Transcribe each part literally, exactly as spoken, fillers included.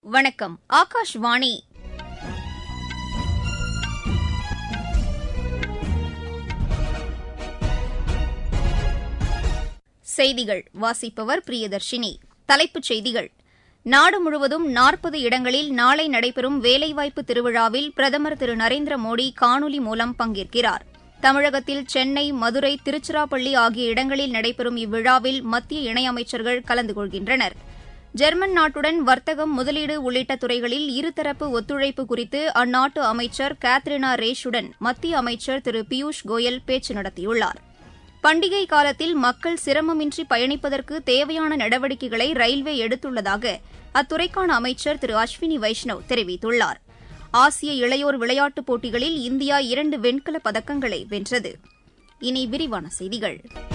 வணக்கம். ஆகாஷ்வாணி. செய்திகள் வாசிப்பவர் பிரியதர்ஷினி. தலைப்புச் செய்திகள். நாடு முழுவதும் நாற்பது இடங்களில் நாளை நடைபெறும் வேலைவாய்ப்பு திருவிழாவில் பிரதமர் திரு நரேந்திர மோடி காணொலி மூலம் பங்கேற்கிறார். தமிழகத்தில் சென்னை, மதுரை, திருச்சிராப்பள்ளி ஆகிய இடங்களில் நடைபெறும் இவ்விழாவில் மத்திய இணையமைச்சர்கள் கலந்து கொள்கின்றனர். ஜெர்மன் நாட்டுடன் வர்த்தகம், முதலீடு உள்ளிட்ட துறைகளில் இருதரப்பு ஒத்துழைப்பு குறித்து அந்நாட்டு அமைச்சர் கேத்ரினா ரேஷுடன் மத்திய அமைச்சர் திரு பியூஷ் கோயல் பேச்சு நடத்தியுள்ளார். பண்டிகை காலத்தில் மக்கள் சிரமமின்றி பயணிப்பதற்கு தேவையான நடவடிக்கைகளை ரயில்வே எடுத்துள்ளதாக அத்துறைக்கான அமைச்சர் திரு அஸ்வினி வைஷ்ணவ் தெரிவித்துள்ளார். ஆசிய இளையோர் விளையாட்டுப் போட்டிகளில் இந்தியா இரண்டு வெண்கலப் பதக்கங்களை வென்றது. இனி விரிவான செய்திகள்.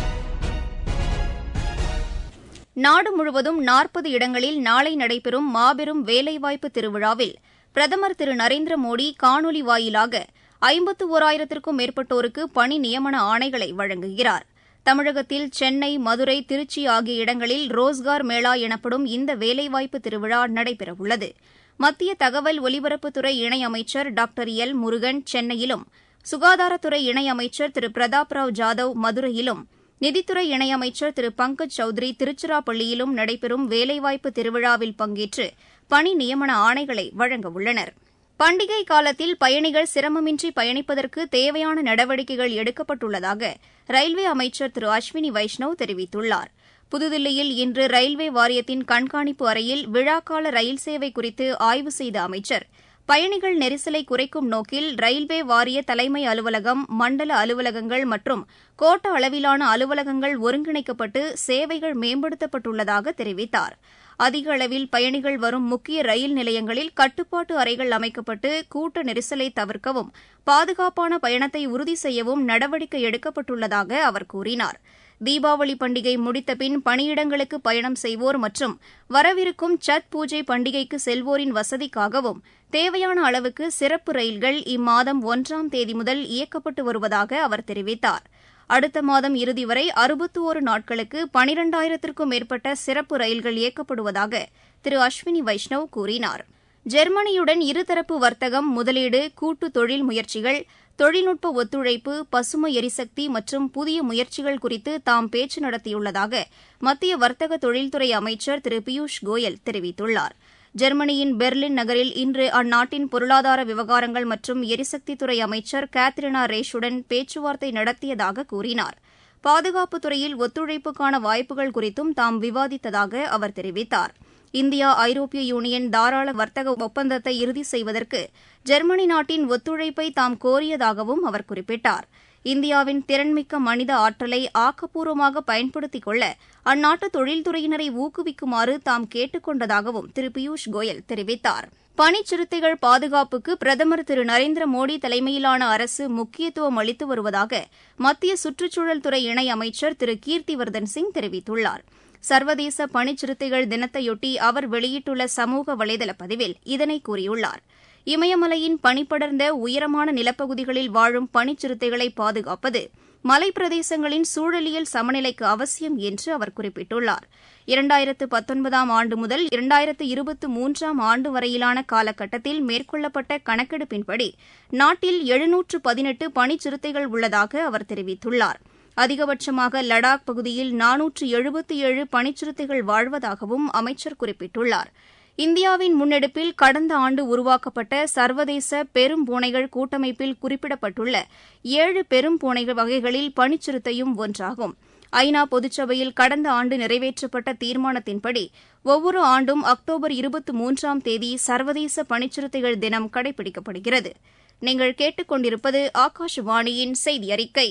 நாடு முழுவதும் நாற்பது இடங்களில் நாளை நடைபெறும் மாபெரும் வேலைவாய்ப்பு திருவிழாவில் பிரதமர் திரு நரேந்திர மோடி காணொலி வாயிலாக ஐம்பத்து ஓராயிரத்திற்கும் மேற்பட்டோருக்கு பணி நியமன ஆணைகளை வழங்குகிறார். தமிழகத்தில் சென்னை, மதுரை, திருச்சி ஆகிய இடங்களில் ரோஸ்கார் மேளா எனப்படும் இந்த வேலைவாய்ப்பு திருவிழா நடைபெறவுள்ளது. மத்திய தகவல் ஒலிபரப்புத்துறை இணையமைச்சர் டாக்டர் எல் முருகன் சென்னையிலும், சுகாதாரத்துறை இணையமைச்சர் திரு பிரதாப் ராவ் ஜாதவ் மதுரையிலும், நிதித்துறை இணையமைச்சர் திரு பங்கஜ் சௌத்ரி திருச்சிராப்பள்ளியிலும் நடைபெறும் வேலைவாய்ப்பு திருவிழாவில் பங்கேற்று பணி நியமன ஆணைகளை வழங்கவுள்ளனர். பண்டிகை காலத்தில் பயணிகள் சிரமமின்றி பயணிப்பதற்கு தேவையான நடவடிக்கைகள் எடுக்கப்பட்டுள்ளதாக ரயில்வே அமைச்சர் திரு அஸ்வினி வைஷ்ணவ் தெரிவித்துள்ளார். புதுதில்லியில் இன்று ரயில்வே வாரியத்தின் கண்காணிப்பு அறையில் விழாக்கால ரயில் சேவை குறித்து ஆய்வு செய்த அமைச்சர், பயணிகள் நெரிசலை குறைக்கும் நோக்கில் ரயில்வே வாரிய தலைமை அலுவலகம், மண்டல அலுவலகங்கள் மற்றும் கோட்ட அளவிலான அலுவலகங்கள் ஒருங்கிணைக்கப்பட்டு சேவைகள் மேம்படுத்தப்பட்டுள்ளதாக தெரிவித்தார். அதிக அளவில் பயணிகள் வரும் முக்கிய ரயில் நிலையங்களில் கட்டுப்பாட்டு அறைகள் அமைக்கப்பட்டு கூட்ட நெரிசலை தவிர்க்கவும், பாதுகாப்பான பயணத்தை உறுதி செய்யவும் நடவடிக்கை எடுக்கப்பட்டுள்ளதாக அவர் கூறினார். தீபாவளி பண்டிகை முடித்தபின் பணியிடங்களுக்கு பயணம் செய்வோர் மற்றும் வரவிருக்கும் சத் பூஜை பண்டிகைக்கு செல்வோரின் வசதிக்காகவும் தேவையான அளவுக்கு சிறப்பு ரயில்கள் இம்மாதம் ஒன்றாம் தேதி முதல் இயக்கப்பட்டு வருவதாக அவர் தெரிவித்தார். அடுத்த மாதம் இறுதி வரை அறுபத்தி ஒரு நாட்களுக்கு பனிரெண்டாயிரத்திற்கும் மேற்பட்ட சிறப்பு ரயில்கள் இயக்கப்படுவதாக திரு அஸ்வினி வைஷ்ணவ் கூறினார். ஜெர்மனியுடன் இருதரப்பு வர்த்தகம், முதலீடு, கூட்டு தொழில் முயற்சிகள், தொழில்நுட்ப ஒத்துழைப்பு, பசுமை எரிசக்தி மற்றும் புதிய முயற்சிகள் குறித்து தாம் பேச்சு நடத்தியுள்ளதாக மத்திய வர்த்தக தொழில்துறை அமைச்சர் திரு பியூஷ் கோயல் தெரிவித்துள்ளார். ஜெர்மனியின் பெர்லின் நகரில் இன்று அந்நாட்டின் பொருளாதார விவகாரங்கள் மற்றும் எரிசக்தித்துறை அமைச்சர் கேத்ரினா ரேஷுடன் பேச்சுவார்த்தை நடத்தியதாக கூறினார். பாதுகாப்புத் துறையில் ஒத்துழைப்புக்கான வாய்ப்புகள் குறித்தும் தாம் விவாதித்ததாக அவர் தெரிவித்தார். இந்தியா ஐரோப்பிய யூனியன் தாராள வர்த்தக ஒப்பந்தத்தை இறுதி செய்வதற்கு ஜெர்மனி நாட்டின் ஒத்துழைப்பை தாம் கோரியதாகவும் அவர் குறிப்பிட்டார். இந்தியாவின் திறன்மிக்க மனித ஆற்றலை ஆக்கப்பூர்வமாக பயன்படுத்திக் கொள்ள அந்நாட்டு தொழில்துறையினரை ஊக்குவிக்குமாறு தாம் கேட்டுக் கொண்டதாகவும் திரு பியூஷ் கோயல் தெரிவித்தார். பனிச்சிறுத்தைகள் பாதுகாப்புக்கு பிரதமர் திரு நரேந்திர மோடி தலைமையிலான அரசு முக்கியத்துவம் அளித்து வருவதாக மத்திய சுற்றுச்சூழல் துறை இணையமைச்சர் திரு கீர்த்திவர்தன் சிங் தெரிவித்துள்ளார். சர்வதேச பனிச்சிறுத்தைகள் தினத்தையொட்டி அவர் வெளியிட்டுள்ள சமூக வலைதள பதிவில் இதனை கூறியுள்ளார். இமயமலையின் பனிப்படர்ந்த உயரமான நிலப்பகுதிகளில் வாழும் பனிச்சிறுத்தைகளை பாதுகாப்பது மலைப்பிரதேசங்களின் சூழலியல் சமநிலைக்கு அவசியம் என்று அவர் குறிப்பிட்டுள்ளார். இரண்டாயிரத்து பத்தொன்பதாம் ஆண்டு முதல் இரண்டாயிரத்து இருபத்தி மூன்றாம் ஆண்டு வரையிலான காலகட்டத்தில் மேற்கொள்ளப்பட்ட கணக்கெடுப்பின்படி நாட்டில் எழுநூற்று பதினெட்டு பனிச்சிறுத்தைகள் உள்ளதாக அவர் தெரிவித்துள்ளார். அதிகபட்சமாக லடாக் பகுதியில் நானூற்று எழுபத்தி ஏழு பனிச்சிறுத்தைகள் வாழ்வதாகவும் அமைச்சர் குறிப்பிட்டுள்ளார். இந்தியாவின் முன்னெடுப்பில் கடந்த ஆண்டு உருவாக்கப்பட்ட சர்வதேச பெரும் பூனைகள் கூட்டமைப்பில் குறிப்பிடப்பட்டுள்ள ஏழு பெரும் பூனைகள் வகைகளில் பனிச்சிறுத்தையும் ஒன்றாகும். ஐநா பொதுச்சபையில் கடந்த ஆண்டு நிறைவேற்றப்பட்ட தீர்மானத்தின்படி ஒவ்வொரு ஆண்டும் அக்டோபர் இருபத்தி மூன்றாம் தேதி சர்வதேச பனிச்சிறுத்தைகள் தினம் கடைபிடிக்கப்படுகிறது. நீங்கள் கேட்டுக் கொண்டிருப்பது ஆகாஷவாணியின் செய்தி அறிக்கை.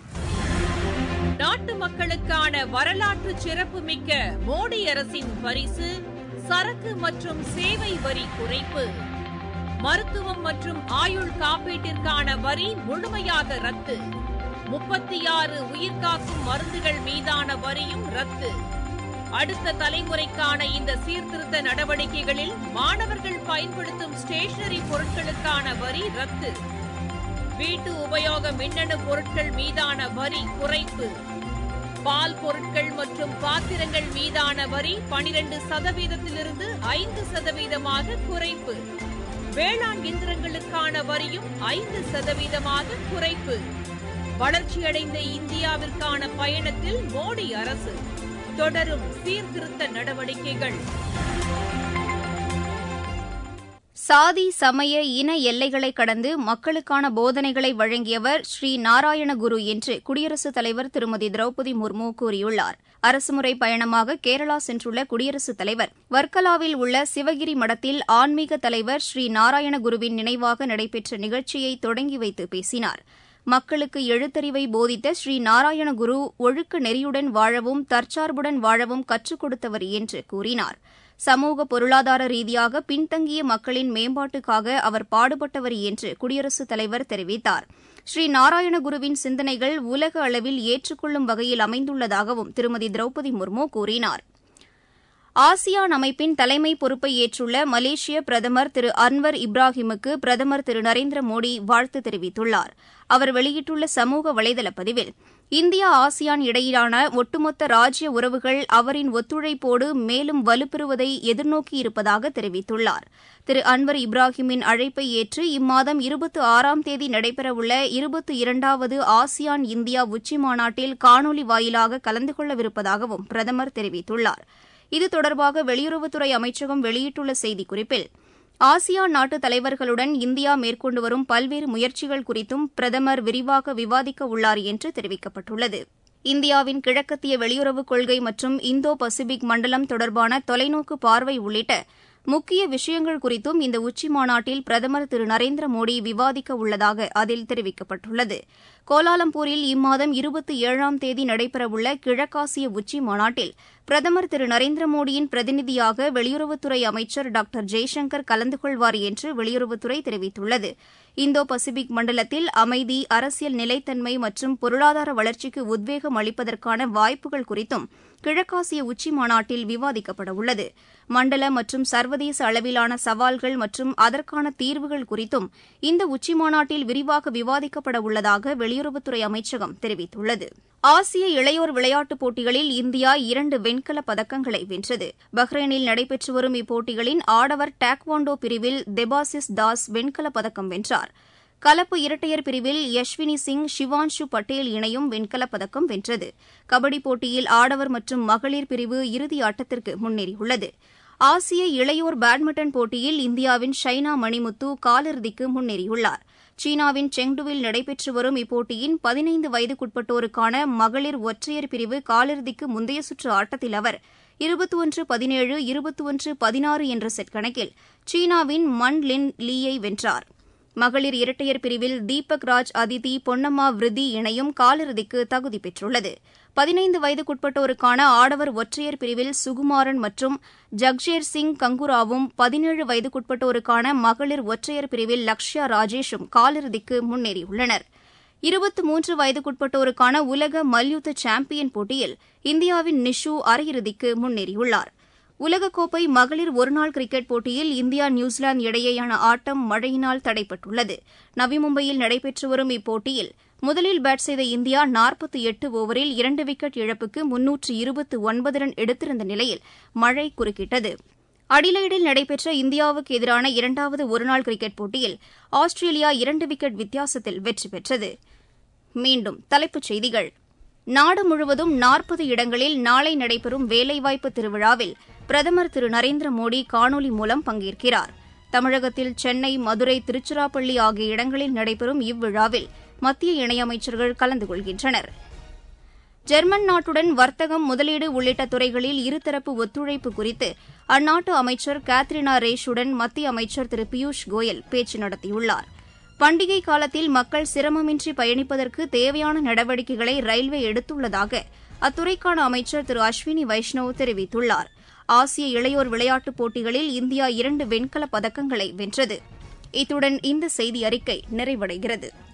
நாட்டு மக்களுக்கான வரலாற்று சிறப்புமிக்க மோடி அரசின் பரிசு சரக்கு மற்றும் சேவை வரி குறைப்பு. மருத்துவம் மற்றும் ஆயுள் காப்பீட்டிற்கான வரி முழுமையாக ரத்து. முப்பத்தி ஆறு உயிர்காக்கும் மருந்துகள் மீதான வரியும் ரத்து. அடுத்த தலைமுறைக்கான இந்த சீர்திருத்த நடவடிக்கைகளில் மாணவர்கள் பயன்படுத்தும் ஸ்டேஷனரி பொருட்களுக்கான வரி ரத்து. வீட்டு உபயோக மின்னணு பொருட்கள் மீதான வரி குறைப்பு. பால் பொருட்கள் மற்றும் பாத்திரங்கள் மீதான வரி பனிரண்டு சதவீதத்திலிருந்து ஐந்து சதவீதமாக குறைப்பு. வேளாண் இயந்திரங்களுக்கான வரியும் ஐந்து சதவீதமாக குறைப்பு. வளர்ச்சியடைந்த இந்தியாவிற்கான பயணத்தில் மோடி அரசு தொடரும் சீர்திருத்த நடவடிக்கைகள். சாதி, சமய, இன எல்லைகளை கடந்து மக்களுக்கான போதனைகளை வழங்கியவர் ஸ்ரீ நாராயண குரு என்று குடியரசுத் தலைவர் திருமதி திரௌபதி முர்மு கூறியுள்ளார். அரசுமுறை பயணமாக கேரளா சென்றுள்ள குடியரசுத் தலைவர் வர்க்கலாவில் உள்ள சிவகிரி மடத்தில் ஆன்மீக தலைவர் ஸ்ரீ நாராயண குருவின் நினைவாக நடைபெற்ற நிகழ்ச்சியை தொடங்கி வைத்து பேசினார். மக்களுக்கு எழுத்தறிவை போதித்த ஸ்ரீ நாராயண குரு ஒழுக்க நெறியுடன் வாழவும் தற்சார்புடன் வாழவும் கற்றுக் கொடுத்தவர் என்று கூறினார். சமூக பொருளாதார ரீதியாக பின்தங்கிய மக்களின் மேம்பாட்டுக்காக அவர் பாடுபட்டவர் என்று குடியரசுத் தலைவர் தெரிவித்தார். ஸ்ரீ நாராயணகுருவின் சிந்தனைகள் உலக அளவில் ஏற்றுக்கொள்ளும் வகையில் அமைந்துள்ளதாகவும் திருமதி திரௌபதி முர்மு கூறினார். ஆசியான் அமைப்பின் தலைமை பொறுப்பை ஏற்றுள்ள மலேசிய பிரதமர் திரு அன்வர் இப்ராஹிமுக்கு பிரதமர் திரு நரேந்திர மோடி வாழ்த்து தெரிவித்துள்ளார். அவர் வெளியிட்டுள்ள சமூக வலைதள பதிவில், இந்தியா ஆசியான் இடையிலான ஒட்டுமொத்த ராஜ்ய உறவுகள் அவரின் ஒத்துழைப்போடு மேலும் வலுப்பெறுவதை எதிர்நோக்கியிருப்பதாக தெரிவித்துள்ளார். திரு அன்வர் இப்ராஹிமின் அழைப்பை ஏற்று இம்மாதம் இருபத்தி ஆறாம் தேதி நடைபெறவுள்ள இருபத்தி இரண்டாவது ஆசியான் இந்தியா உச்சிமாநாட்டில் காணொலி வாயிலாக கலந்து கொள்ளவிருப்பதாகவும் பிரதமர் தெரிவித்துள்ளார். இது தொடர்பாக வெளியுறவுத்துறை அமைச்சகம் வெளியிட்டுள்ள செய்திக்குறிப்பில், ஆசியான் நாட்டு தலைவர்களுடன் இந்தியா மேற்கொண்டு வரும் பல்வேறு முயற்சிகள் குறித்தும் பிரதமர் விரிவாக விவாதிக்க உள்ளார் என்று தெரிவிக்கப்பட்டுள்ளது. இந்தியாவின் கிழக்கத்திய வெளியுறவுக் கொள்கை மற்றும் இந்தோ பசிபிக் மண்டலம் தொடர்பான தொலைநோக்கு பார்வை உள்ளிட்ட முக்கிய விஷயங்கள் குறித்தும் இந்த உச்சிமாநாட்டில் பிரதமர் திரு நரேந்திர மோடி விவாதிக்க உள்ளதாக அதில் தெரிவிக்கப்பட்டுள்ளது. கோலாலம்பூரில் இம்மாதம் இருபத்தி ஏழாம் தேதி நடைபெறவுள்ள கிழக்காசிய உச்சிமாநாட்டில் பிரதமர் திரு நரேந்திர மோடியின் பிரதிநிதியாக வெளியுறவுத்துறை அமைச்சர் டாக்டர் ஜெய்சங்கர் கலந்து கொள்வார் என்று வெளியுறவுத்துறை தெரிவித்துள்ளது. இந்தோ பசிபிக் மண்டலத்தில் அமைதி, அரசியல் நிலைத்தன்மை மற்றும் பொருளாதார வளர்ச்சிக்கு உத்வேகம் அளிப்பதற்கான வாய்ப்புகள் குறித்தும் கிழக்காசிய உச்சிமாநாட்டில் விவாதிக்கப்பட உள்ளது. மண்டல மற்றும் சர்வதேச அளவிலான சவால்கள் மற்றும் அதற்கான தீர்வுகள் குறித்தும் இந்த உச்சிமாநாட்டில் விரிவாக விவாதிக்கப்பட உள்ளதாக வெளியுறவுத்துறை அமைச்சகம் தெரிவித்துள்ளது. ஆசிய இளையோர் விளையாட்டுப் போட்டிகளில் இந்தியா இரண்டு வெண்கலப் பதக்கங்களை வென்றது. பஹ்ரைனில் நடைபெற்று வரும் இப்போட்டிகளின் ஆடவர் டாக்வாண்டோ பிரிவில் தெபாசிஸ் தாஸ் வெண்கலப் பதக்கம் வென்றார். கலப்பு இரட்டையர் பிரிவில் யஷ்வினி சிங், ஷிவான்ஷு பட்டேல் இணையும் வெண்கலப் பதக்கம் வென்றது. கபடி போட்டியில் ஆடவர் மற்றும் மகளிர் பிரிவு இறுதி ஆட்டத்திற்கு முன்னேறியுள்ளது. ஆசிய இளையோர் பேட்மிண்டன் போட்டியில் இந்தியாவின் ஷைனா மணிமுத்து காலிறுதிக்கு முன்னேறியுள்ளார். சீனாவின் செங்டுவில் நடைபெற்று வரும் இப்போட்டியின் பதினைந்து வயதுக்குட்பட்டோருக்கான மகளிர் ஒற்றையர் பிரிவு காலிறுதிக்கு முந்தைய சுற்று ஆட்டத்தில் அவர் இருபத்தி ஒன்று பதினேழு இருபத்தி ஒன்று பதினாறு என்ற செட் கணக்கில் சீனாவின் மன் லின் லீயை வென்றார். மகளிர் இரட்டையர் பிரிவில் தீபக் ராஜ் அதிதி, பொன்னம்மா விருதி இணையும் காலிறுதிக்கு தகுதி பெற்றுள்ளது. பதினைந்து வயதுக்குட்பட்டோருக்கான ஆடவர் ஒற்றையர் பிரிவில் சுகுமாரன் மற்றும் ஜக்ஷேர் சிங் கங்குராவும், பதினேழு வயதுக்குட்பட்டோருக்கான மகளிர் ஒற்றையர் பிரிவில் லக்ஷ்யா ராஜேஷும் காலிறுதிக்கு முன்னேறியுள்ளனர். இருபத்தி மூன்று வயதுக்குட்பட்டோருக்கான உலக மல்யுத்த சாம்பியன் போட்டியில் இந்தியாவின் நிஷு அரையிறுதிக்கு முன்னேறியுள்ளார். உலகக்கோப்பை மகளிர் ஒருநாள் கிரிக்கெட் போட்டியில் இந்தியா நியூசிலாந்து இடையேயான ஆட்டம் மழையினால் தடைப்பட்டுள்ளது. நவி மும்பையில் நடைபெற்று வரும் இப்போட்டியில் முதலில் பேட் செய்த இந்தியா நாற்பத்தி எட்டு ஓவரில் இரண்டு விக்கெட் இழப்புக்கு முன்னூற்று இருபத்தி ஒன்பது ரன் எடுத்திருந்த நிலையில் மழை குறுக்கிட்டது. அடிலைடில் நடைபெற்ற இந்தியாவுக்கு எதிரான இரண்டாவது ஒருநாள் கிரிக்கெட் போட்டியில் ஆஸ்திரேலியா இரண்டு விக்கெட் வித்தியாசத்தில் வெற்றி பெற்றது. மீண்டும் தலைப்புச் செய்திகள். நாடு முழுவதும் நாற்பது இடங்களில் நாளை நடைபெறும் வேலைவாய்ப்பு திருவிழாவில் பிரதமர் திரு நரேந்திர மோடி காணொலி மூலம் பங்கேற்கிறார். தமிழகத்தில் சென்னை, மதுரை, திருச்சிராப்பள்ளி ஆகிய இடங்களில் நடைபெறும் இவ்விழாவில் மத்திய இணையமைச்சர்கள் கலந்து கொள்கின்றனர். ஜெர்மன் நாட்டுடன் வர்த்தகம், முதலீடு உள்ளிட்ட துறைகளில் இருதரப்பு ஒத்துழைப்பு குறித்து அந்நாட்டு அமைச்சர் கேத்ரினா ரேஷுடன் மத்திய அமைச்சர் திரு பியூஷ் கோயல் பேச்சு நடத்தியுள்ளார். பண்டிகை காலத்தில் மக்கள் சிரமமின்றி பயணிப்பதற்கு தேவையான நடவடிக்கைகளை ரயில்வே எடுத்துள்ளதாக அத்துறைக்கான அமைச்சர் திரு அஸ்வினி வைஷ்ணவ் தெரிவித்துள்ளார். ஆசிய இளையோர் விளையாட்டுப் போட்டிகளில் இந்தியா இரண்டு வெண்கலப் பதக்கங்களை வென்றது. இத்துடன் இந்த செய்தி அறிக்கை நிறைவடைகிறது.